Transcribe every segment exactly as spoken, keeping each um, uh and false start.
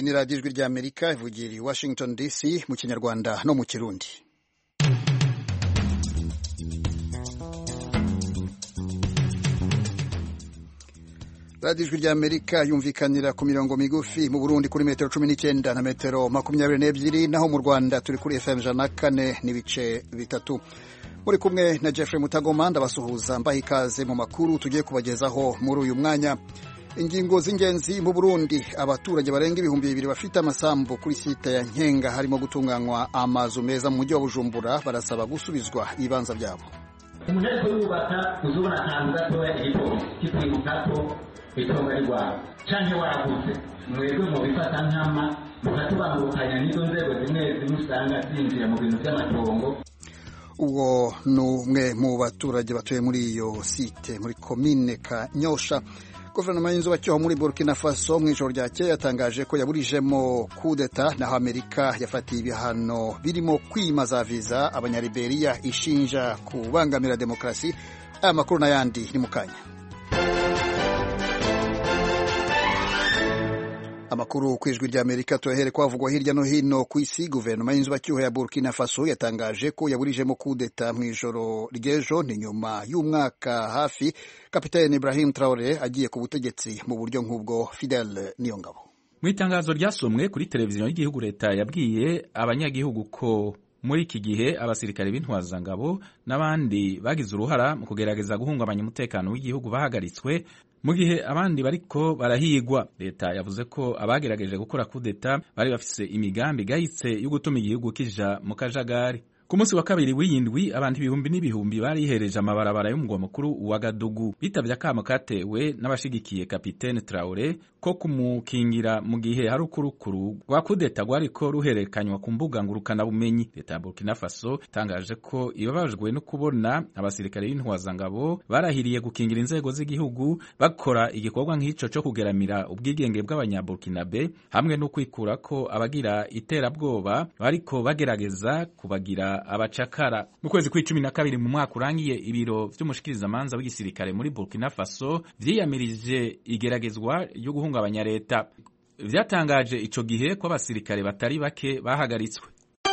ni radiyo ijwi ry'Amerika ivugira i Washington D C mu Kinyarwanda no mu Kirundi. radiyo ijwi ry'Amerika yumvikanira ku mirongo migufi mu Burundi kuri metero cumi n'icyenda na metero makumyabiri n'ebyiri, naho mu Rwanda turi kuri F M ijana na kane n'ibice bitatu. Muri kumwe na Jeffrey Mutagoma ndabasuhuza mbaha ikaze mu makuru tugiye kubagezaho muri uyu mwanya. Ingingo z'ingenzi mu Burundi, abaturage barenga ibihumbi bibiri bafite amasambu kuri site ya Nkenga harimo gutunganywa amazu meza mu mujyi wa Bujumbura barasaba gusubizwa ibibanza byabo. Umuntu ariko yubaka uzubona akantu gatoya igitoki kitwibuka ko itongo ari rwawe canke waraguze mwebwe mu bifata nkama mukatubangurukanya n'izo nzego zimwe zimwe usanga zinjira mu bintu by'amatongo. Uwo ni umwe mu baturage batuye muri iyo site muri komine Kanyosha. Guverinoma y'inzibacyuho muri Burkina Faso mu ijoro ryakeye yatangaje ko yaburijemo kudeta, naho Amerika yafatiye ibihano birimo kwima za viza abanyaliberia ishinja kubangamira demokarasi. Aya makuru n'ayandi ni mu kanya. Amakuru ku ijwi ry'Amerika tuyahere ko havugwa hirya no hino ku isi. Guverinoma y'inzibacyuho ya Burkina Faso yatangaje ko yaburijemo kudeta mu ijoro ry'ejo, ni nyuma y'umwaka hafi Kapiteni Ibrahim Traoré agiye ku butegetsi mu buryo nk'ubwo. Fidel Niyongabo. Mu itangazo ryasomwe kuri televiziyo y'igihugu, leta yabwiye abanyagihugu ko muri iki gihe abasirikare b'intwazangabo n'abandi bagize uruhara mu kugerageza guhungabanya umutekano w'igihugu bahagaritswe mu gihe abandi bariko barahigwa. Leta yavuze ko abagerageje gukora kudeta bari bafise imigambi igayitse yo gutuma igihugu kija mu kajagari. Ku munsi wa kabiri w'iyindwi, abantu ibihumbi n'ibihumbi barihereje amabarabara y'umugwa mukuru wa Gadugu bitavye akamo katewe n'abashigikiye Kapiteni Traoré ko kumukingira mu gihe hari ukurukuru rwa kudeta rwariko ruherekanywa ku mbuga ngurukana bumenyi. Leta ya Burkina Faso itangaje ko ibabajwe no kubona abasirikare b'intwazangabo barahiriye gukingira inzego z'igihugu bakora igikorwa nk'ico co kugeramira ubwigenge bw'abanyaburkinabe hamwe no kwikura ko abagira iterabwoba bariko bagerageza kubagira abacakara. Mu kwezi kw'icumi na kabiri mu mwaka urangiye, ibiro vy'umushikirizamanza w'igisirikare muri Burkina Faso vyiyamirije igeragezwa ryo guhungabanya leta. Vyatangaje ico gihe ko abasirikare batari bake bahagaritswe.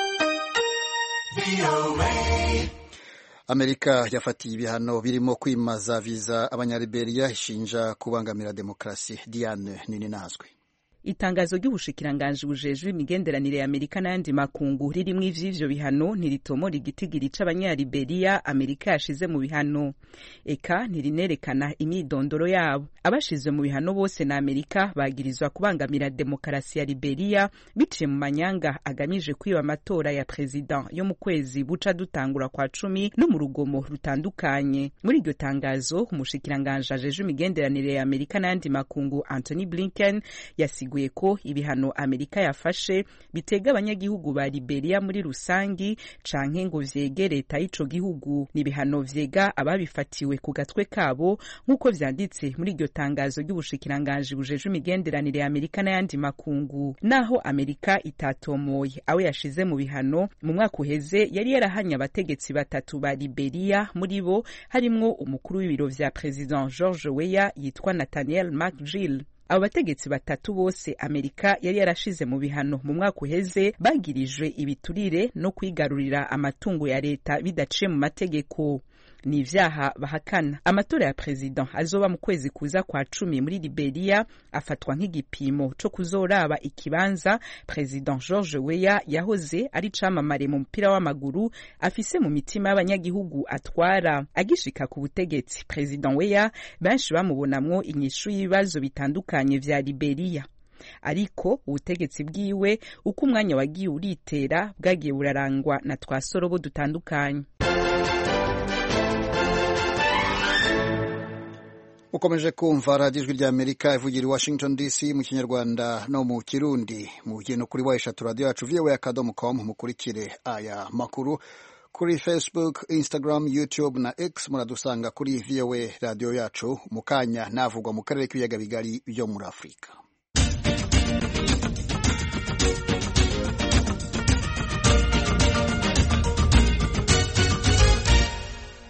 Amerika yafatiye ibihano birimo kwimaza viza abanyaliberia ishinja kubangamira demokarasi. Diane Nininazwe. Itangazo ry'ubushikiranganje bujejwe imigenderanire ya Amerika n'andi makungu ririmwo ivy'ivyo bihano ntiritomora igitigiri c'abanyaliberia Amerika yashize mu bihano, eka ntirinerekana imyidondoro yabo. Abashizwe mu bihano bose na Amerika bagirizwa kubangamira demokarasi ya Liberia biciye mu manyanga agamije kwiba amatora ya president yo mu kwezi buca dutangura kwa cumi no mu rugomo rutandukanye. Muri iryo tangazo, umushikiranganje ajejwe imigenderanire ya Amerika n'andi makungu Anthony Blinken yasiga ko ibihano Amerika yafashe bitega abanyagihugu ba Liberia muri rusangi canke ngo vyege leta y'ico gihugu. Ni ibihano vyega ababifatiwe ku gatwe kabo nk'uko vyanditse muri iryo tangazo ry'ubushikiranganje bujejwe imigenderanire ya Amerika n'ayandi makungu. Naho Amerika itatomoye awe yashize mu bihano, mu mwaka uheze yari yarahanye abategetsi batatu ba Liberia, muri bo harimwo umukuru w'ibiro vya President George Weah yitwa Nathaniel McGill. Abo bategetsi batatu bose Amerika yari yarashize mu bihano mu mwaka uheze bagirijwe ibiturire no kwigarurira amatungo ya leta bidaciye mu mategeko. Ni ivyaha bahakana. Amatora ya president azoba mu kwezi kuza kwa cumi muri Liberia afatwa nk'igipimo co kuzoraba ikibanza President George Weah yahoze ari camamare mu mupira w'amaguru afise mu mitima y'abanyagihugu atwara. Agishika ku butegetsi, President Weah benshi bamubonamwo inyishu y'ibibazo bitandukanye vya Liberia. Ariko ubutegetsi bwiwe uko umwanya wagiye uritera bwagiye burarangwa na twasorobo dutandukanye. Ukomeje kumva radiyo ijwi ry'Amerika ivugira i Washington D C mu Kinyarwanda no mu Kirundi. Mugiye no kuri wa eshatu radio yacu v o a akadomo com mukurikire aya makuru kuri Facebook, Instagram, YouTube na X. Muradusanga kuri V O A radio yacu. Mukanya navugwa mu karere k'ibiyaga bigari byo muri Afrika. mu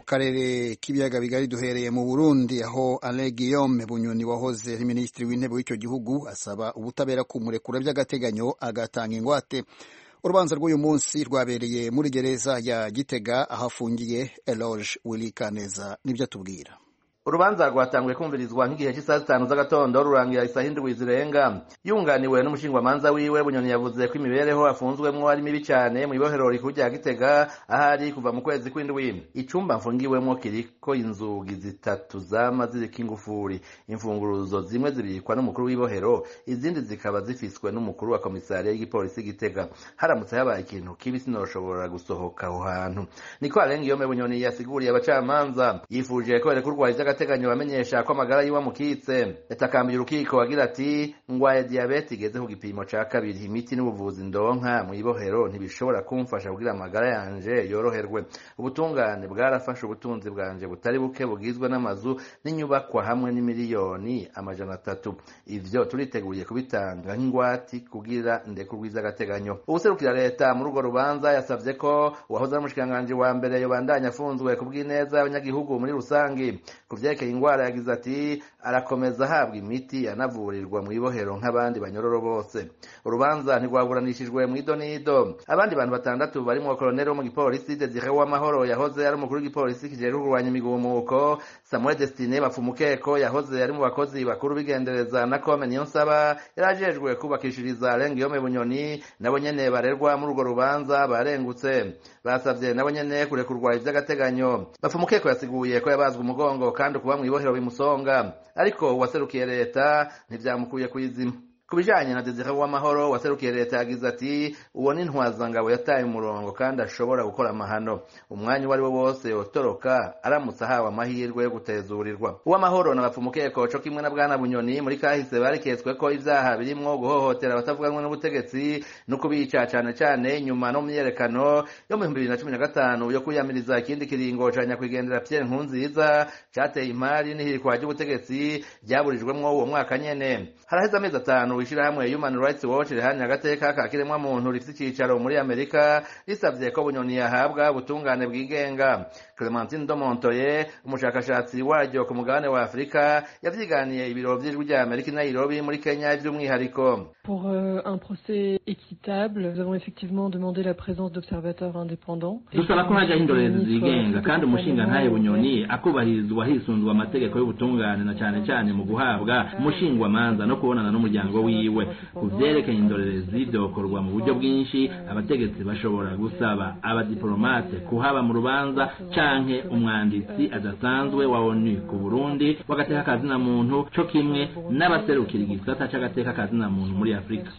mu karere k'ibiyaga bigari duhereye mu Burundi aho Alain Guillaume Bunyoni wahoze ari minisitiri w'intebe w'icyo gihugu asaba ubutabera kumurekura by'agateganyo agatanga ingwate. Urubanza rw'uyu munsi rwabereye muri gereza ya Gitega aho afungiye. Eloge Willy Kaneza nibyo atubwira. Urubanza rwatanguye kumvirizwa nk'igihe cy'isaha zitanu z'agatondo rurangira isaha indwi zirenga. Yunganiwe n'umushingwamanza wiwe Bunyoni yavuze ko imibereho afunzwemwo ari mibi cyane mu ibohero rikuru rya Gitega ahari kuva mu kwezi kw'indwi. Icumba mfungiwemwo kiriko inzugi zitatu zama ziriko ingufuri. Imfunguruzo zimwe zibikwa n'umukuru w'ibohero, izindi zikaba zifiswe n'umukuru wa komisariya y'igipolisi Gitega. Haramutse habaye ikintu kibi sinoshobora gusohoka aho hantu. Niko Alain Guillaume Bunyoni yasiguriye abacamanza. Yifuje ko rekurwa gateganyo bamenyesha ko amagara yiwe mukitse. Yatakambiye urukiko agira ati ngwaye diabete igeze ku gipimo ca kabiri, imiti n'ubuvuzi ndonka mu ibohero ntibishobora kumfasha kugira amagara yanje yoroherwe. Ubutungane bwarafashe ubutunzi bwanje butari buke bugizwe n'amazu n'inyubakwa hamwe n'imiliyoni amajana atatu. Ivyo turiteguye kubitanga nk'ingwati kugira ndekurwiza agateganyo. Ubuserukira leta muri urwo rubanza yasavye ko uwahoze ari umushikiranganji wa mbere yobandanya afunzwe kubw'ineza y'abanyagihugu muri rusangi. Kuvyekeye ingwara yagize ati arakomeza ahabwa imiti anavurirwa mu ibohero nk'abandi banyororo bose. Urubanza ntirwaburanishijwe mu idonido. Abandi bantu batandatu barimo koloneli wo mu gipolisi Desire Uwamahoro yahoze ari umukuru w'igipolisi kijejwe kurwanya imigumuko, Samuel Destine Bapfumukeko yahoze ari mu bakozi bakuru bigendereza na Kome Niyonsaba yarajejwe kubakishiriza Alain Guillaume Bunyoni nabo nyene barerwa muri urwo rubanza barengutse. Basavye nabo nyene kurekurwa ivy'agateganyo. Bapfumukeko yasiguye ko yabazwe umugongo kandi kuba mu ibohero bimusonga, ariko waserukiye leta ntivyamukuye kwizima. Kubijanye na Desire Uwamahoro waserukiye leta yagize ati uwo ni ntwazangabo yataye umurongo kandi ashobora gukora amahano. Umwanya wari wo wose yotoroka aramutse ahawe amahirwe yo gutezurirwa. Uwamahoro na Bapfumukeko co kimwe na bwana Bunyoni muri kahise bariketswe ko ivyaha birimwo guhohotera abatavuganwe n'ubutegetsi no kubica cane cane nyuma no myerekano yo mu bibiri na cumi na gatanu yo kuyamiriza ikindi kiringo ca nyakwigendera Pierre Nkurunziza cateye imari n'ihirikwa ry'ubutegetsi ryaburijwemwo uwo mwaka nyene. Haraheze amezi atanu ishirahamwe Human Rights Watch rihanira agateka ka kiremwa muntu rifite icicaro muri Amerika risavye ko Bunyoni yahabwa ubutungane bwigenga. Clementine Domontoye umushakashatsi waryo ku mugabane wa Afrika yavyiganiye ibiro vy'ijwi rya Amerika i Nairobi muri Kenya vy'umwihariko. Pour euh, un procès équitable, nous avons effectivement demandé la présence d'observateurs indépendants. Dusaba ko haja indorerezi zigenga kandi umushinga ntaye Bunyoni akubahirizwa hisunzwe amategeko y'ubutungane na cyane cyane mu guhabwa umushingwa manza no kubonana n'umuryango wiwe. Kuvyerekeye indorerezi dokorwa mu buryo bwinshi, abategetsi bashobora gusaba abadiplomate kuhaba mu rubanza canke umwanditsi adasanzwe wa ONU ku Burundi wagateka kazina muntu co kimwe n'abaserukira igisata c'agateka kazina muntu muri Afrika.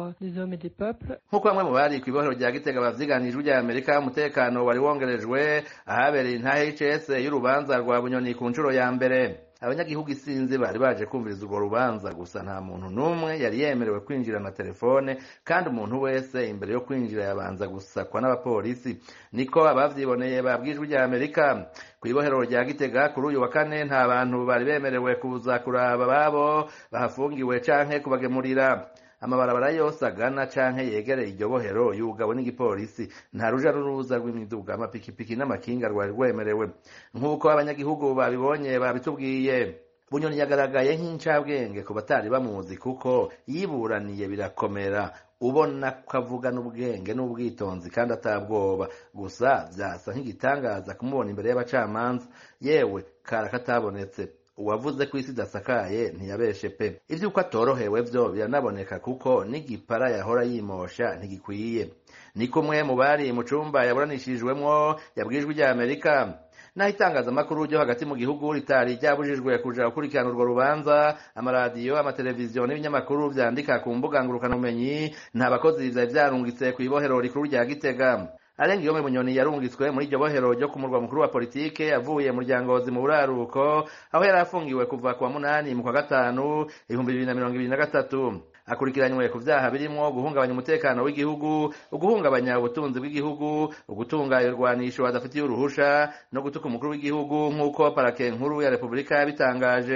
Nkuko bamwe mu bari kw'ibohero rya Gitega bavyiganijwe rya Amerika, umutekano wari wongerejwe ahabereye intahe H S y'urubanza rwa Bunyoni ku ncuro ya mbere. Abanyagihugu isinzi bari baje kumviriza urwo rubanza, gusa nta muntu numwe yari yemerewe kwinjira na telefone kandi umuntu wese imbere yo kwinjira yabanza gusakwa n'abapolisi. Niko abavyiboneye babwijwe rya Amerika. Kw'ibohero rya Gitega kuri uyu wa kane nta bantu bari bemerewe kuza kuraba babo bahafungiwe canke kubagemurira. Amabarabara yose agana canke yegereye iryo bohero yugawe n'igipolisi. Nta ruja n'uruza rw'imiduga, amapikipiki n'amakinga rwari rwemerewe. Nk'uko abanyagihugu babibonye babitubwiye, Bunyoni yagaragaye nk'incabwenge ku batari bamuzi kuko yiburaniye birakomera. Ubona ko avuga n'ubwenge n'ubwitonzi kandi atabwoba. Gusa vyasa nk'igitangaza kumubona imbere y'abacamanza. Yewe kara katabonetse. Uwavuze ko isi dasakaye ntiyabeshe pe. Ivyuko atorohewe vyo biranaboneka kuko n'igipara yahora yimosha ntigikwiye. Niko mwe mu bari mu cumba yaburanishirijwemwo yabwijwe rya Amerika. Naho itangazamakuru ryo hagati mu gihugu ritari ryabujijwe kuja gukurikirana urwo rubanza, amaradiyo, amateleviziyo n'ibinyamakuru vyandika ku mbuga ngurukanabumenyi nta bakozi vyari vyarungitse kw'ibohero rikuru rya Gitega. Alain Guillaume Bunyoni yarungitswe muri iryo bohero ryo ku murwa mukuru wa politike avuye mu Ryangozi mu buraruko, aho yari afungiwe kuva ku wa munani mu kwa gatanu ibihumbi bibiri na mirongo ibiri na gatatu. Akurikiranywe ku vyaha birimwo guhungabanya umutekano w'igihugu, uguhungabanya ubutunzi bw'igihugu, ugutunga irwanisho adafitiye uruhusha no gutuka umukuru w'igihugu nk'uko parake nkuru ya Republika yabitangaje.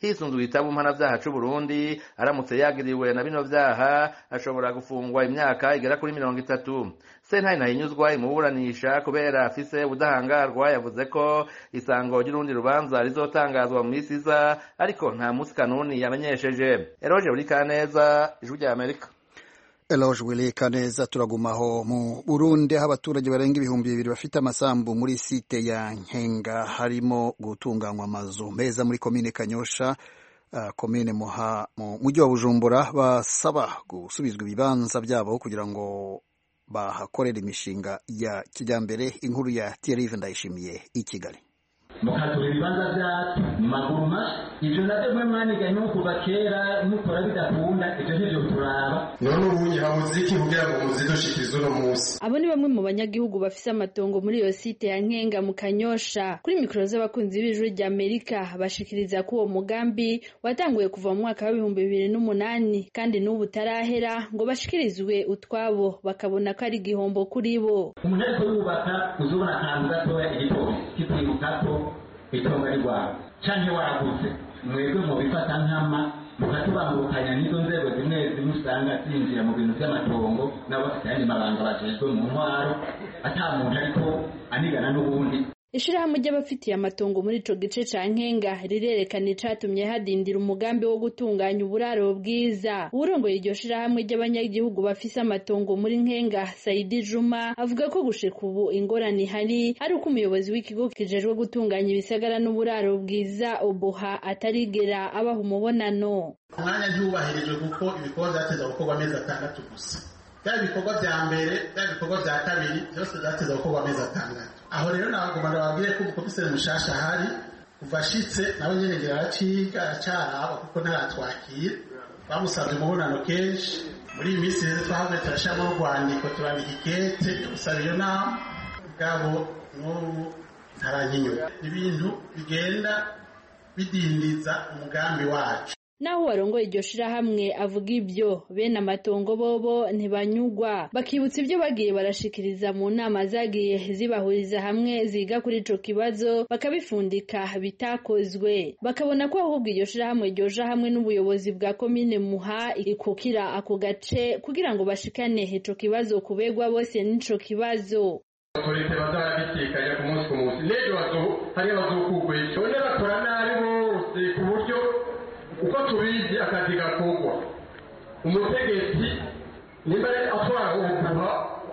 hisunzwe igitabo mpanavyaha c'u Burundi aramutse yagiriwe na bino vyaha ashobora gufungwa imyaka igera kuri mirongo itatu. Sentare ntahinyuzwa imuburanisha kubera afise ubudahangarwa yavuze ko isango ry'urundi rubanza rizotangazwa mu misi iza ariko nta musi kanuni yamenyesheje. Eroje Burikaneza, Ijwi rya Amerika. Eloge Willy Kaneza. Turagumaho mu Burundi aho abaturage barenga ibihumbi bibiri bafite amasambu muri site ya Nkenga harimo gutunganywa amazu meza muri komine Kanyosha, uh, komine Muha mu mujyi wa Bujumbura, basaba gusubizwa ibibanza byabo kugira ngo bahakorera imishinga ya kijyambere. Inkuru ya Thierry Ndayishimiye i Kigali. mukatura ibibanza byacu mu maguru mashya ivyo navyo mwe mwaniganye kuva kera mukora bidakunda ivyo ntivyo turaba none ubu habuze iki kugira ngo muzidushikirize uno munsi. Abo ni bamwe mu banyagihugu bafise amatongo muri iyo site ya Nkenga mu Kanyosha. Kuri mikoro z'abakunzi b'Ijwi rya Amerika bashikiriza ko uwo mugambi watanguye kuva mu mwaka wa bibiri bibiri n'umunani kandi n'ubu utarahera ngo bashikirizwe utwabo bakabona ko ari igihombo kuri bo. umuntu ariko yubaka uzubona akantu gatoya igipolisi kitwibuka ko itonga rigwawe canke waraguze mwebwe mu bifata nkama mukatubangurukanya n'izo nzego zimwe zimwe usanga zinjira mu bintu vy'amatongo nabo bafite ayandi mabanga bajejwe mu ntwaro ata muntu ariko anigana n'ubundi. Ishirahamwe ry'abafitiye amatongo muri ico gice ca Nkenga rirerekana icatumye hadindira umugambi wo gutunganya uburaro bwiza. Urongoye iryo shirahamwe ry'abanyagihugu bafise amatongo muri Nkenga, Saidi Juma, avuga ko gushika ubu ingorane hari ari uko umuyobozi w'ikigo kijejwe gutunganya ibisagara n'uburaro bwiza Oboha atarigera abaha umubonano. Umwanya ntiwubahirijwe kuko ibikorwa vyateza gukorwa amezi atandatu gusa. Bya bikorwa vya mbere, bya bikorwa vya kabiri byose byateza gukorwa amezi atandatu. Aho rero nabagomba ndababwiye ko umukomiseri mushasha hari kuva ashitse nawe nyene ngira araciga aracaraba kuko ntaratwakira. Bamusabye umubonano kenshi muri iyi minsi rero twahavuye turashiramo urwandiko turandika ikete gusaba iyo nama bwabo n'ubu ntaranyinyura. Ibintu bigenda bidindiza umugambi wacu. Naho warongoye iryo shirahamwe avuga ibyo bene amatongo bobo ntibanyugwa bakibutsa ibyo bagiye barashikiriza mu nama zagiye zibahuriza hamwe ziga kuri ico kibazo bakabifundika bitakozwe bakabona ko ahubwo iryo shirahamwe ryoja hamwe n'ubuyobozi bwa komine Muha ikukira ako gace kugira ngo bashikane ico kibazo kubegwa bose n'ico kibazo. Autorite bazarabitikanya ku munsi ku munsi n'ejo bazo hari abazokugwe none bakora nabi bose ku buryo uko tubizi akazi gakogwa umutegetsi nimba atwara ubuha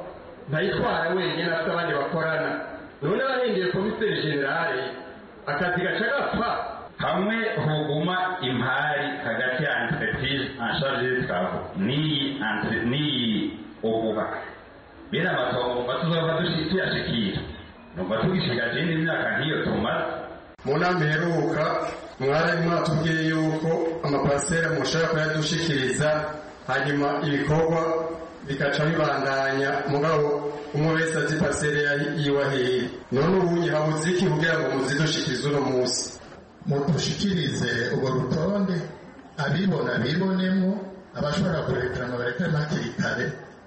ntayitwara wenyine afite abandi bakorana none bahinduye komiseri generale akazi gaca gapfa hamwe huguma impari hagati ya entreprise en charge y'ibitabo n'iyi n'iyi ubuha bene amatongo batuzova tuyashikira numva tugishigaje n'imyaka nk'iyo tumaze. Mu nama iheruka mwari mwatubwiye yuko amaparasera mushaka kuyadushikiriza hanyuma ibikorwa bikaca bibandanya mugabo umwe wese azi parasera yiwaheye. None ubu habuze iki kugira ngo muzidushikirize uno munsi. Mudushikirize urwo rutonde abibona bibonemo abashobora kurekerana barekana hakiri kare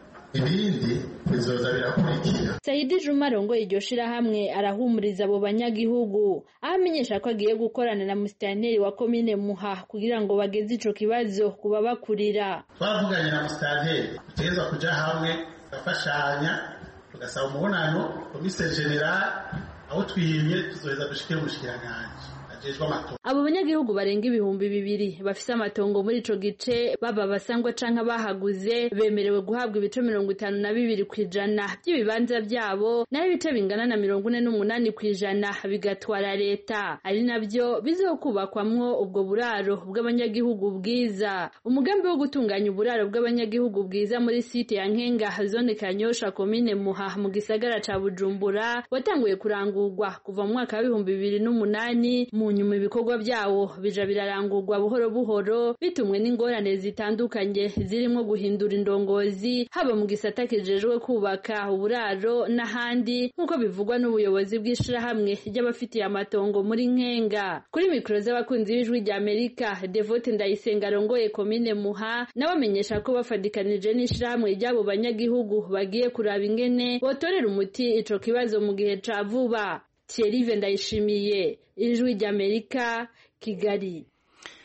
ibindi bizoza birakurikira. Saidi Juma rongo iryo shirahamwe arahumuriza abo banyagihugu amenyesha ko agiye gukorana na musitanteri wa komine Muha kugira ngo bageze ico kibazo kuba bakurira. Twavuganye na musitanteri tuteza kuja hamwe gafashanya tugasaba umubonano komiseri general aho twiyimye tuzoheza dushikire umushikiranganje. Abo banyagihugu barenga ibihumbi bibiri bafise amatongo muri ico gice baba basangwa canka bahaguze bemerewe guhabwa ibice mirongo itanu na bibiri kwijana by'ibibanza byabo naho ibice bingana na mirongo ine n'umunani kwijana bigatwara leta ari navyo bizokubakwamwo ubwo buraro bw'abanyagihugu bwiza. Umugambi wo gutunganya uburaro bw'abanyagihugu bwiza muri site ya Nkenga zone Kanyosha komine Muha mu gisagara ca Bujumbura watanguye kurangurwa kuva mu mwaka wa bibiri bibiri n'umunani mu nyuma ibikorwa byawo bija birarangurwa buhoro buhoro bitumwe n'ingorane zitandukanye zirimo guhindura indongozi haba mu gisata kijejwe kubaka uburaro n'ahandi nk'uko bivugwa n'ubuyobozi bw'ishirahamwe ry'abafitiye amatongo muri Nkenga. Kuri mikoro z'abakunzi b'Ijwi rya Amerika, Devote Ndayisenga rongoye komine Muha nabamenyesha ko bafadikanije n'ishirahamwe ry'abo banyagihugu bagiye kuraba ingene botorera umuti ico kibazo mu gihe ca vuba. Thierry Ndayishimiye, Ijwi rya Amerika, Kigali.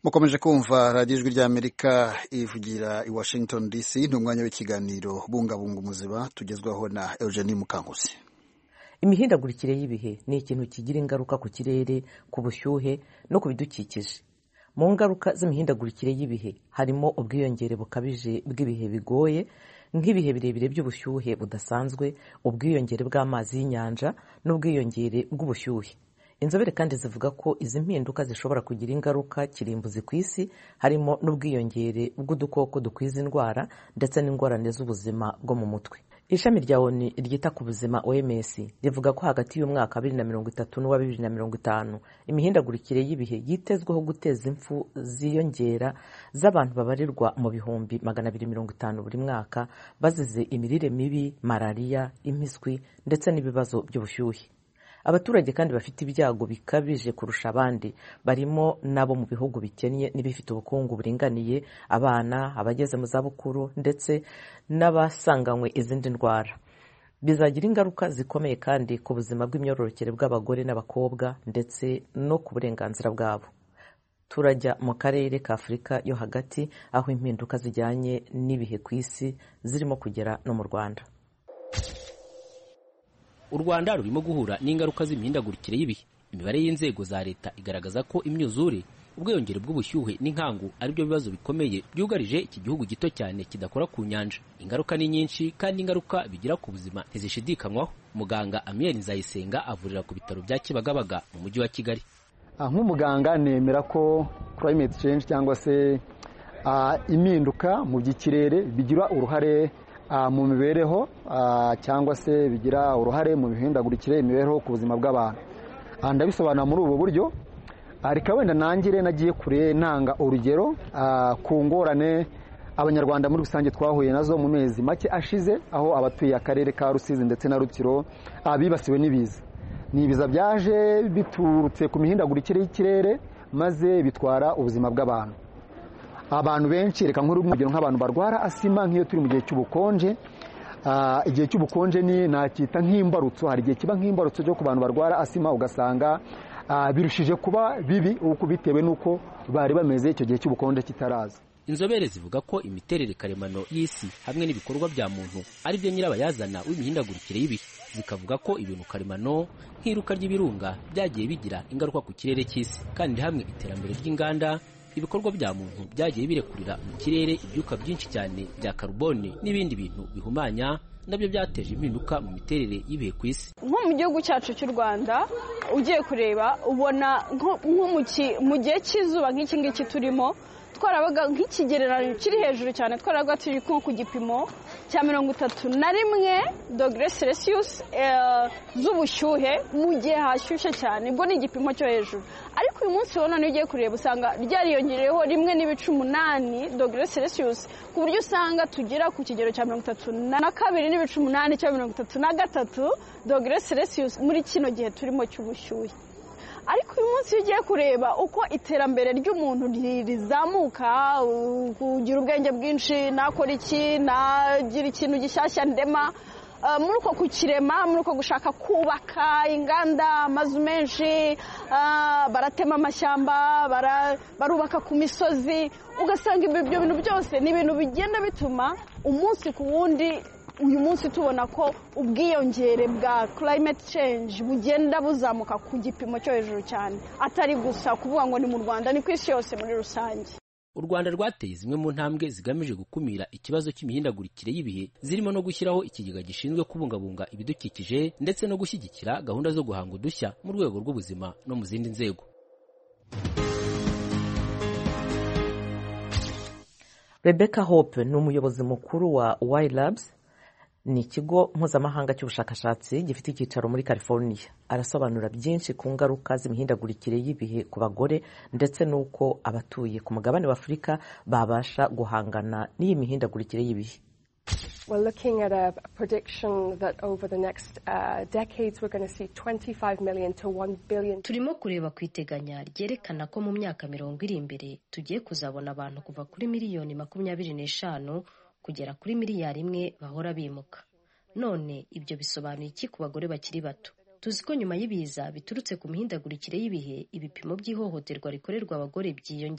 mukomeje kumva radiyo ijwi ry'Amerika ivugira i Washington D C. Ni umwanya w'ikiganiro bungabunga umuziba tugezwaho na Eugenie Mukankusi. Imihindagurikire y'ibihe ni ikintu kigira ingaruka ku kirere, ku bushyuhe no ku bidukikije. Mu ngaruka z'imihindagurikire y'ibihe harimo ubwiyongere bukabije bw'ibihe bigoye nk'ibihe birebire by'ubushyuhe budasanzwe, ubwiyongere bw'amazi y'inyanja n'ubwiyongere bw'ubushyuhe. Inzobere kandi zivuga ko izi mpinduka zishobora kugira ingaruka kirimbuzi ku isi, harimo n'ubwiyongere bw'udukoko dukwiza indwara ndetse n'ingorane z'ubuzima bwo mu mutwe. Ishami rya O N U ryita ku buzima O M S rivuga ko hagati y'umwaka wa bibiri na mirongo itatu n'uwa bibiri na mirongo itanu imihindagurikire y'ibihe yitezweho guteza impfu ziyongera z'abantu babarirwa mu bihumbi magana abiri mirongo itanu buri mwaka bazize imirire mibi, malariya, impiswi ndetse n'ibibazo by'ubushyuhe. Abaturage kandi bafite ibyago bikabije kurusha abandi barimo nabo mu bihugu bikennye n'ibifite ubukungu buringaniye, abana, abageze mu zabukuru ndetse n'abasanganywe izindi ndwara. Bizagira ingaruka zikomeye kandi ku buzima bw'imyororokere bw'abagore n'abakobwa ndetse no ku burenganzira bwabo. Turajya mu karere ka Afurika yo hagati aho impinduka zijyanye n'ibihe ku isi zirimo kugera no mu Rwanda. U Rwanda rurimo guhura n'ingaruka z'imihindagurikire y'ibihe. Imibare y'inzego za leta igaragaza ko imyuzure, ubwiyongere bw'ubushyuhe n'inkangu ari byo bibazo bikomeye byugarije iki gihugu gito cyane kidakora ku nyanja. Ingaruka ni nyinshi kandi ingaruka bigira ku buzima ntizishidikanywaho. Muganga Amiel Nzayisenga avurira ku bitaro bya Kibagabaga mu mujyi wa Kigali. Nk'umuganga nemera ko climate change cyangwa se impinduka mu by'ikirere bigira uruhare mu mibereho cyangwa se bigira uruhare mu mihindagurikire imibereho ku buzima bw'abantu. Ndabisobanura muri ubu buryo, ariko wenda nangire nagiye kure nanga urugero ku ngorane abanyarwanda muri rusange twahuye nazo mu mezi make ashize, aho abatuye akarere ka Rusizi ndetse na Rutsiro bibasiwe n'ibiza. Ni ibiza byaje biturutse ku mihindagurikire y'ikirere maze bitwara ubuzima bw'abantu. Abantu benshi reka nk'urugero nk'abantu barwara asima nk'iyo turi mu gihe cy'ubukonje. Igihe cy'ubukonje ni nakita nk'imbarutso, hari igihe kiba nk'imbarutso cyo ku bantu barwara asima ugasanga birushije kuba bibi uko bitewe n'uko bari bameze icyo gihe cy'ubukonje kitaraza. Inzobere zivuga ko imiterere karemano y'isi hamwe n'ibikorwa bya muntu ari byo nyirabayazana w'imihindagurikire y'ibihe. Zikavuga ko ibintu karemano nk'iruka ry'ibirunga byagiye bigira ingaruka ku kirere cy'isi, kandi hamwe iterambere ry'inganda, ibikorwa bya muntu byagiye birekurira mu kirere ibyuka byinshi cyane bya carbone n'ibindi bintu bihumanya, nabyo byateje impinduka mu miterere y'ibihe ku isi. Nko mu gihugu cyacu cy'u Rwanda ugiye kureba ubona nko mu gihe cy'izuba nk'iki ngiki turimo twarabaga nk'ikigereranyo kiri hejuru cyane, twarabaga turi nko ku gipimo cya mirongo itatu na rimwe dogere celsius z'ubushyuhe mu gihe hashyushye cyane. Ubwo ni igipimo cyo hejuru, ariko uyu munsi wona niyo ugiye kureba usanga ryariyongereyeho rimwe n'ibice umunani dogere celsius, ku buryo usanga tugera ku kigero cya mirongo itatu na kabiri n'ibice umunani cya mirongo itatu na gatatu dogere celsius muri kino gihe turimo cy'ubushyuhe. Ariko uyu munsi iyo ugiye kureba uko iterambere ry'umuntu rizamuka, kugira ubwenge bwinshi, nakora iki, nagira ikintu gishyashya ndema, muri uko kukirema, muri uko gushaka kubaka inganda, amazu menshi, baratema amashyamba, barubaka ku misozi, ugasanga ibyo bintu byose ni ibintu bigenda bituma umunsi ku wundi uyu munsi tubona ko ubwiyongere bwa climate change bugenda buzamuka ku gipimo cyo hejuru cyane, atari gusa kuvuga ngo ni mu Rwanda, ni ku isi yose muri rusange. U Rwanda rwateye zimwe mu ntambwe zigamije gukumira ikibazo cy'imihindagurikire y'ibihe, zirimo no gushyiraho ikigega gishinzwe kubungabunga ibidukikije ndetse no gushyigikira gahunda zo guhanga udushya mu rwego rw'ubuzima no mu zindi nzego. Rebecca Hope ni umuyobozi mukuru wa Y Labs, ni ikigo mpuzamahanga cy'ubushakashatsi gifite icyicaro muri California. Arasobanura byinshi ku ngaruka z'imihindagurikire y'ibihe ku bagore ndetse n'uko abatuye ku mugabane wa Afurika babasha guhangana n'iyi mihindagurikire y'ibihe. We're looking at a prediction that over the next uh, decades we're going to see twenty-five million to one billion. Turimo kureba kwiteganya ryerekana ko mu myaka mirongo iri imbere tugiye kuzabona abantu kuva kuri miliyoni makumyabiri n'eshanu kugera kuri miliyari imwe bahora bimuka. None ibyo bisobanuye iki ku bagore bakiri bato? Tuzi ko nyuma y'ibiza biturutse ku mihindagurikire y'ibihe ibipimo by'ihohoterwa rikorerwa abagore byiyongera.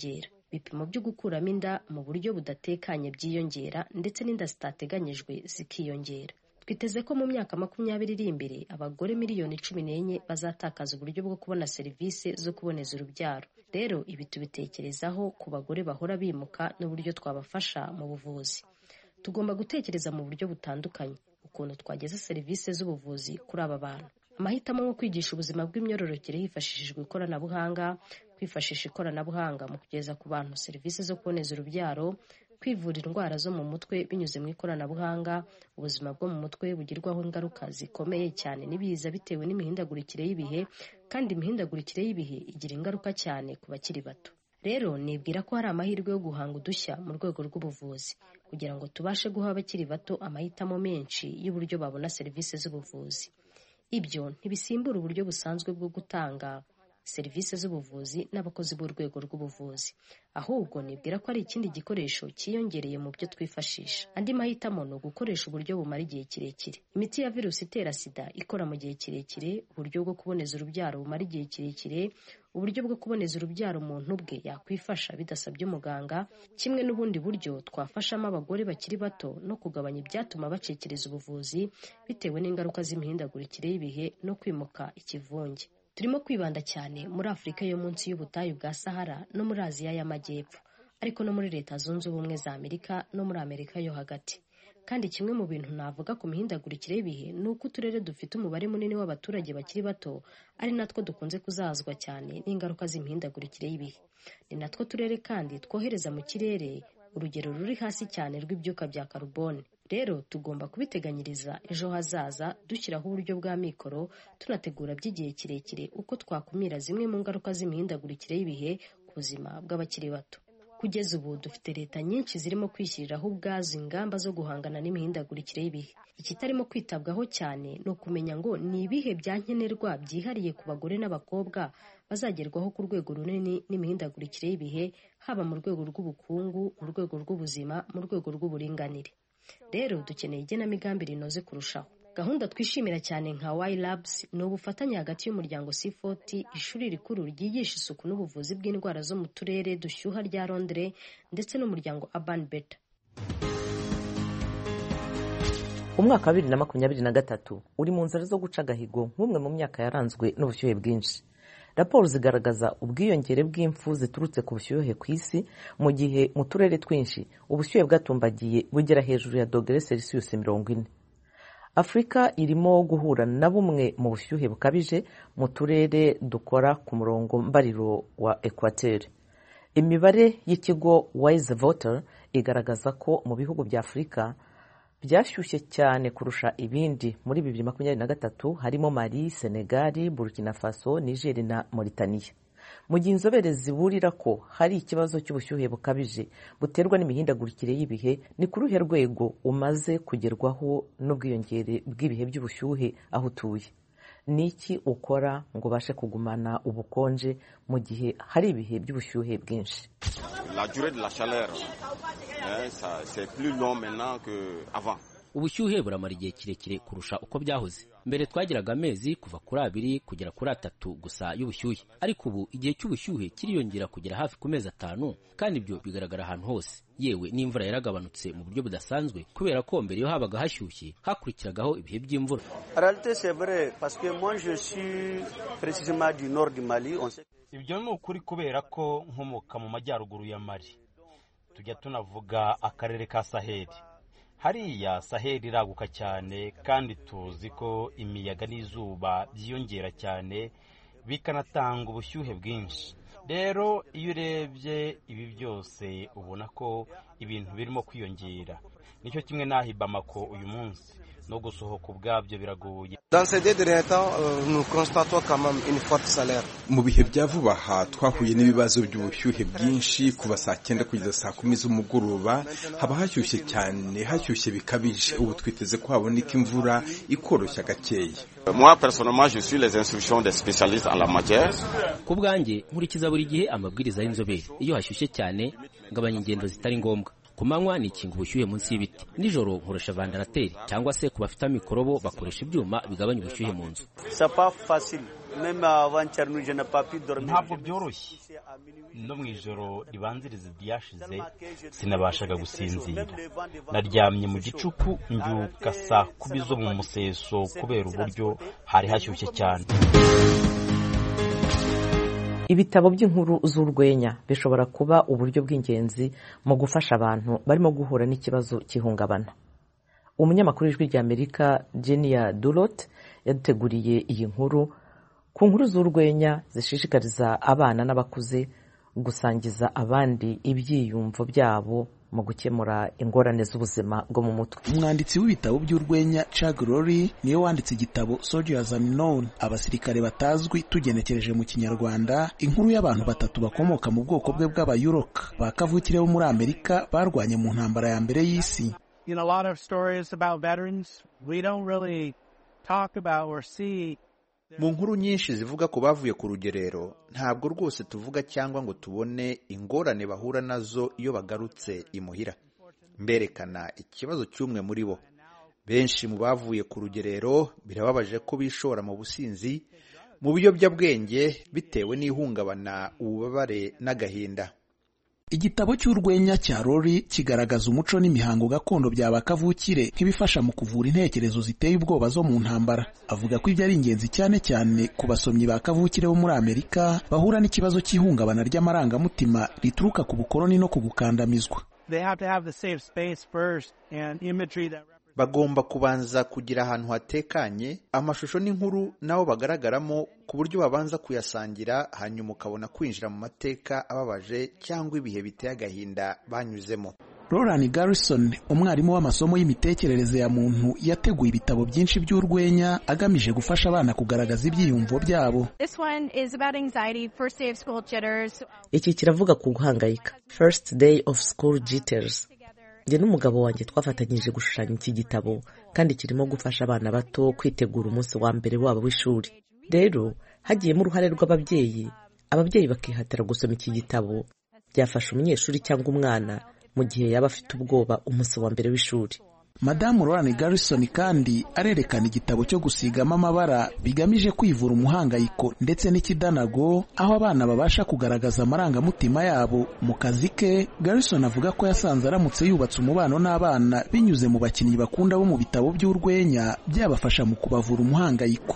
ibipimo byo gukuramo inda mu buryo budatekanye byiyongera ndetse n'inda zitateganyijwe zikiyongera. Twiteze ko mu myaka makumyabiri iri imbere abagore miliyoni cumi n'enye bazatakaza uburyo bwo kubona serivisi zo kuboneza urubyaro. Rero ibi tubitekerezaho ku bagore bahora bimuka n'uburyo twabafasha mu buvuzi. Tugomba gutekereza mu buryo butandukanye ukuntu twageza serivisi z'ubuvuzi kuri aba bantu. Amahitamo yo kwigisha ubuzima bw'imyororokere hifashishijwe ikoranabuhanga, kwifashisha ikoranabuhanga mu kugeza ku bantu serivisi zo kuboneza urubyaro, kwivura indwara zo mu mutwe binyuze mu ikoranabuhanga. Ubuzima bwo mu mutwe bugirwaho ingaruka zikomeye cyane n'ibiza bitewe n'imihindagurikire y'ibihe, kandi imihindagurikire y'ibihe igira ingaruka cyane ku bakiri bato. Rero nibwira ko hari amahirwe yo guhanga udushya mu rwego rw'ubuvuzi kugira ngo tubashe guha abakiri bato amahitamo menshi y'uburyo babona serivisi z'ubuvuzi. Ibyo ntibisimbura uburyo busanzwe bwo gutanga serivisi z'ubuvuzi n'abakozi b'urwego rw'ubuvuzi, ahubwo nibwira ko ari ikindi gikoresho cyiyongereye mu byo twifashisha. Andi mahitamo ni ugukoresha uburyo bumara igihe kirekire. Imiti ya virusi itera sida ikora mu gihe kirekire, uburyo bwo kuboneza urubyaro bumara igihe kirekire, uburyo bwo kuboneza urubyaro umuntu ubwe yakwifasha bidasabye umuganga, kimwe n'ubundi buryo twafashamo abagore bakiri bato no kugabanya ibyatuma bacekereza ubuvuzi bitewe n'ingaruka z'imihindagurikire y'ibihe no kwimuka ikivunge. Turimo kwibanda cyane muri Afurika yo munsi y'ubutayu bwa Sahara no muri Aziya y'Amajyepfo, ariko no muri Leta Zunze Ubumwe za Amerika no muri Amerika yo hagati. Kandi kimwe mu bintu navuga ku mihindagurikire y'ibihe ni uko uturere dufite umubare munini w'abaturage bakiri bato ari natwo dukunze kuzahazwa cyane n'ingaruka z'imihindagurikire y'ibihe. Ni natwo turere kandi twohereza mu kirere urugero ruri hasi cyane rw'ibyuka bya karubone. Rero tugomba kubiteganyiriza ejo hazaza dushyiraho uburyo bwa mikoro, tunategura by'igihe kirekire uko twakumira zimwe mu ngaruka z'imihindagurikire y'ibihe ku buzima bw'abakiri bato. Kugeza ubu dufite leta nyinshi zirimo kwishyiriraho ubwazo ingamba zo guhangana n'imihindagurikire y'ibihe. Ikitarimo kwitabwaho cyane ni ukumenya ngo ni ibihe bya nkenerwa byihariye ku bagore n'abakobwa bazagerwaho ku rwego runini n'imihindagurikire y'ibihe, haba mu rwego rw'ubukungu, mu rwego rw'ubuzima, mu rwego rw'uburinganire. Rero dukeneye igenamigambi rinoze kurushaho. Gahunda twishimira cyane nka Y Labs ni ubufatanye hagati y'umuryango C forty, ishuri rikuru ryigisha isuku n'ubuvuzi bw'indwara zo mu turere dushyuha rya Londres, ndetse n'umuryango Urban Better. Umwaka wa bibiri na makumyabiri na gatatu uri mu nzira zo guca agahigo nk'umwe mu myaka yaranzwe n'ubushyuhe bwinshi. Raporo zigaragaza ubwiyongere bw'imfu ziturutse ku bushyuhe ku isi, mu gihe mu turere twinshi ubushyuhe bwatumbagiye bugera hejuru ya dogere Celsius mirongo ine. Afurika irimo guhura na bumwe mu bushyuhe bukabije mu turere dukora ku murongo mbariro wa Equateur. Imibare y'ikigo Wise Voter igaragaza ko mu bihugu bya Afurika byashyushye cyane kurusha ibindi muri bibiri makumyabiri na gatatu harimo Mali, Senegal, Burkina Faso, Niger na Mauritania. Mu gihe inzobere ziburira ko hari ikibazo cy'ubushyuhe bukabije buterwa n'imihindagurikire y'ibihe, ni ku ruhe rwego umaze kugerwaho n'ubwiyongere bw'ibihe by'ubushyuhe aho utuye? Ni iki ukora ngo ubashe kugumana ubukonje mu gihe hari ibihe by'ubushyuhe bwinshi? La durée de la chaleur, hein, ça, c'est plus long maintenant que avant. Ubushyuhe buramara igihe kirekire kurusha uko byahoze. Mbere twagiraga amezi kuva kuri abiri kugera kuri atatu gusa y'ubushyuhe, ariko ubu igihe cy'ubushyuhe kiriyongera kugera hafi ku mezi atanu, kandi ibyo bigaragara ahantu hose. Yewe n'imvura yaragabanutse mu buryo budasanzwe, kubera ko mbere yo habaga hashyushye hakurikiragaho ibihe by'imvura. Ibyo ni ukuri kubera ko nkomoka mu majyaruguru ya Mali. Tujya tunavuga akarere ka Saheli. Hariya Saheli iraguka cyane, kandi tuzi ko imiyaga n'izuba byiyongera cyane bikanatanga ubushyuhe bwinshi. Rero iyo urebye ibi byose ubona ko ibintu birimo kwiyongera. Nicyo kimwe n'aho Bamako uyu munsi no gusohoka ubwabyo biragoye. Mu bihe bya vuba aha twahuye n'ibibazo by'ubushyuhe bwinshi kuva saa cyenda kugeza saa kumi z'umugoroba. Haba hashyushye cyane, hashyushye bikabije. Ubu twiteze ko haboneka imvura ikoroshya gakeya. Moi personnellement je suis les instructions des spécialistes en la matière. Ku bwanjye nkurikiza buri gihe amabwiriza y'inzobere. Iyo hashyushye cyane ngabanya ingendo zitari ngombwa. Ku manywa nikinga ubushyuhe munsi y'ibiti, nijoro nkoresha vandarateri, cyangwa se ku bafite mikorobo bakoresha ibyuma bigabanya ubushyuhe mu nzu. Ntabwo byoroshye. no mu ijoro ribanziriza iryashize sinabashaga gusinzira. Naryamye mu gicuku mbyuka saa kumi zo mu museso kubera uburyo hari hashyushye cyane. Ibitabo by'inkuru z'urwenya bishobora kuba uburyo bw'ingenzi mu gufasha abantu barimo guhura n'ikibazo cy'ihungabana. Umunyamakuru w'Ijwi ry'Amerika Genia Dulot yaduteguriye iyi nkuru ku nkuru z'urwenya zishishikariza abana n'abakuze gusangiza abandi ibyiyumvo byabo mu gukemura ingorane z'ubuzima bwo mu mutwe. Umwanditsi w'ibitabo by'urwenya Chuck Lorre niwe wanditse igitabo Soldiers Unknown, abasirikare batazwi, tugenekereje mu kinyarwanda inkuru y'abantu batatu bakomoka mu bwoko bwe bw'abayuroka bakavukire bo muri Amerika barwanye mu ntambara ya mbere y'isi. You know, a lot of stories about veterans we don't really talk about or see. Mu nkuru nyinshi zivuga ko bavuye ku rugerero ntabwo rwose tuvuga cyangwa ngo tubone ingorane bahura nazo iyo bagarutse imuhira. Mberekana ikibazo cy'umwe muri bo. Benshi mu bavuye ku rugerero birababaje ko bishora mu businzi, mu biyobyabwenge bitewe n'ihungabana, ububabare n'agahinda. Igitabo cy'urwenya cya Lorre kigaragaza umuco n'imihango gakondo bya bakavukire nk'ibifasha mu kuvura intekerezo ziteye ubwoba zo mu ntambara. Avuga ko ibyo ari ingenzi cyane cyane ku basomyi bakavukire bo muri Amerika bahura n'ikibazo cy'ihungabana ry'amarangamutima rituruka ku bukoloni no ku gukandamizwa. They have to have the safe space first and imagery that bagomba kubanza kugira ahantu hatekanye, amashusho n'inkuru nabo bagaragaramo ku buryo babanza kuyasangira, hanyuma ukabona kwinjira mu mateka ababaje cyangwa ibihe biteye agahinda banyuzemo. Roland Garrison, umwarimu w'amasomo y'imitekerereze ya muntu, yateguye ibitabo byinshi by'urwenya agamije gufasha abana kugaragaza ibyiyumvo byabo. Iki kiravuga ku guhangayika, First Day of School Jitters. Njye n'umugabo wanjye twafatanyije gushushanya iki gitabo kandi kirimo gufasha abana bato kwitegura umunsi wa mbere wabo w'ishuri. Rero hagiyemo uruhare rw'ababyeyi, ababyeyi bakihatira gusoma iki gitabo byafasha umunyeshuri cyangwa umwana mu gihe yaba afite ubwoba umunsi wa mbere w'ishuri. Madamu Roland Garrison kandi arerekana igitabo cyo gusigamo amabara bigamije kwivura umuhangayiko ndetse n'ikidanago, aho abana babasha kugaragaza amarangamutima yabo. Mu kazi ke, Garrison avuga ko yasanze aramutse yubatse umubano n'abana binyuze mu bakinnyi bakunda bo mu bitabo by'urwenya byabafasha mu kubavura umuhangayiko.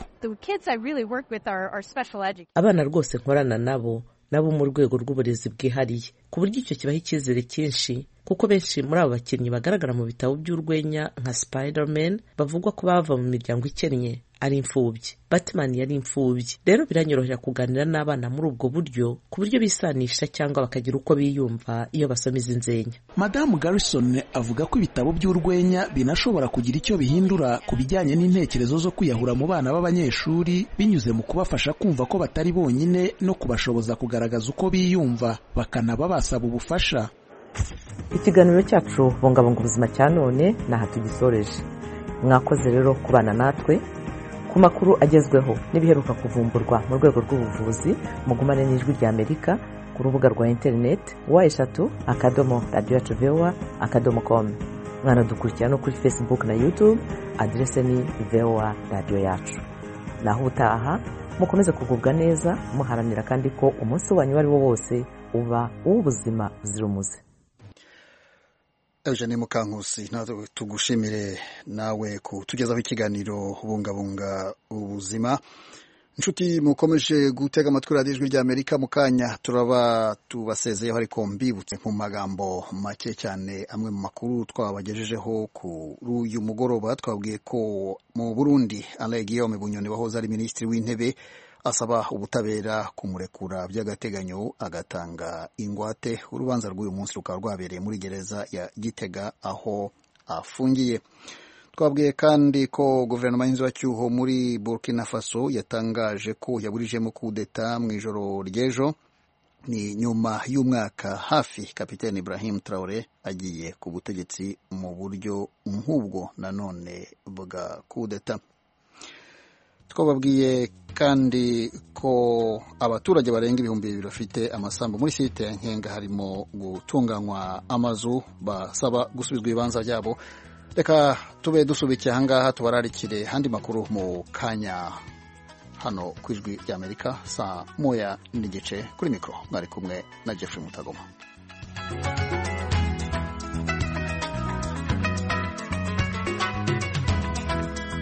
Abana rwose nkorana nabo nabo mu rwego rw'uburezi bwihariye, ku buryo icyo kibaho icyizere cyinshi, kuko benshi muri abo bakinnyi bagaragara mu bitabo by'urwenya nka Spider-Man bavugwa ko bava mu miryango ikennye, ari imfubyi. Batman yari imfubyi. Rero biranyorohera kuganira n'abana muri ubwo buryo, ku buryo bisanisha cyangwa bakagira uko biyumva iyo basoma izi nzenya. Madamu Garrison avuga ko ibitabo by'urwenya binashobora kugira icyo bihindura ku bijyanye n'intekerezo zo kwiyahura mu bana b'abanyeshuri binyuze mu kubafasha kumva ko batari bonyine no kubashoboza kugaragaza uko biyumva, bakanaba basaba ubufasha. Ikiganiro cyacu bungabunga ubuzima cya none naha tugisoreje. Mwakoze rero kubana natwe ku makuru agezweho n'ibiheruka kuvumburwa mu rwego rw'ubuvuzi. Mugumane n'Ijwi ry'Amerika ku rubuga rwa internet wa eshatu akadomo radio yacu voa akadomo com. Mwanadukurikira no kuri Facebook na YouTube, adrese ni voa radio yacu. Naho ubutaha mukomeze kugubwa neza, muharanira kandi ko umunsi wanyu wari wo wose uba uw'ubuzima buzira umuze. Eugene Mukankusi, natwe tugushimire nawe kutugezaho ikiganiro bungabunga ubuzima. Inshuti mukomeje gutega amatwi radiyo Ijwi ry'Amerika, mu kanya turaba tubasezeyeho, ariko mbibutse mu magambo make cyane amwe mu makuru twabagejejeho kuri uyu mugoroba. Twabwiye ko mu Burundi Alain Guillaume Bunyoni wahoze ari minisitiri w'intebe asaba ubutabera kumurekura by'agateganyo agatanga ingwate. Urubanza rw'uyu munsi rukaba rwabereye muri gereza ya Gitega aho afungiye. Twabwiye kandi ko guverinoma y'inzibacyuho muri Burkina Faso yatangaje ko yaburijemo kudeta mu ijoro ry'ejo, ni nyuma y'umwaka hafi Kapiteni Ibrahim Traoré agiye ku butegetsi mu buryo nk'ubwo nanone bwa kudeta. Twababwiye kandi ko abaturage barenga ibihumbi bibiri bafite amasambu muri site ya Nkenga harimo gutunganywa amazu basaba gusubizwa ibibanza byabo. Reka tube dusubikiye ahangaha tubararikire handi makuru mu kanya hano ku ijwi ry'Amerika saa moya n'igice kuri mikoro mwari kumwe na Jeffrey Mutagoma.